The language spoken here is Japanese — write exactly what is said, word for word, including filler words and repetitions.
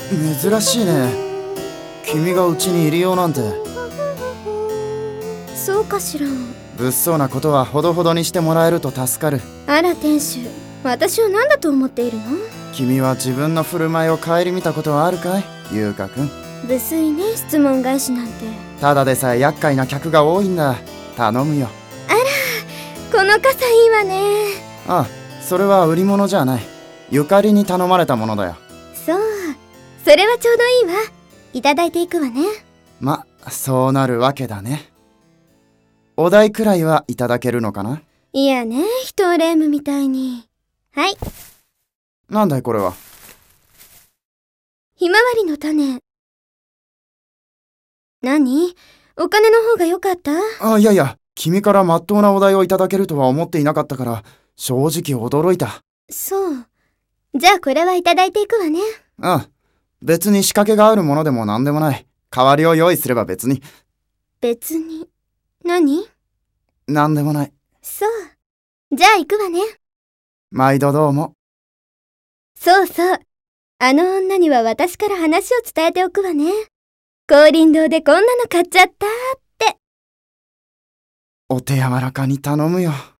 珍しいね。君がうちにいるようなんて。 そうかしら。 物騒なことはほどほどにしてもらえると助かる。 あら店主、私を何だと思っているの？ 君は自分の振る舞いを顧みたことはあるかい、優香くん。 無粋ね、質問返しなんて。 ただでさえ厄介な客が多いんだ。頼むよ。 あら、この傘いいわね。 ああ、それは売り物じゃない。ゆかりに頼まれたものだよ。 そう、それはちょうどいいわ。いただいていくわね。 ま、そうなるわけだね。お代くらいはいただけるのかな？ いやね、シュトーレームみたいに。はい。 なんだいこれは。 ひまわりの種。何？お金の方が良かった？ あ、いやいや、君からまっとうなお代をいただけるとは思っていなかったから、正直驚いた。 そう。じゃあこれはいただいていくわね。 ああ、別に仕掛けがあるものでも何でもない。代わりを用意すれば別に。 別に。何？ 何でもない。 そう。じゃあ行くわね。 毎度どうも。 そうそう。あの女には私から話を伝えておくわね。光林堂でこんなの買っちゃったって。 お手柔らかに頼むよ。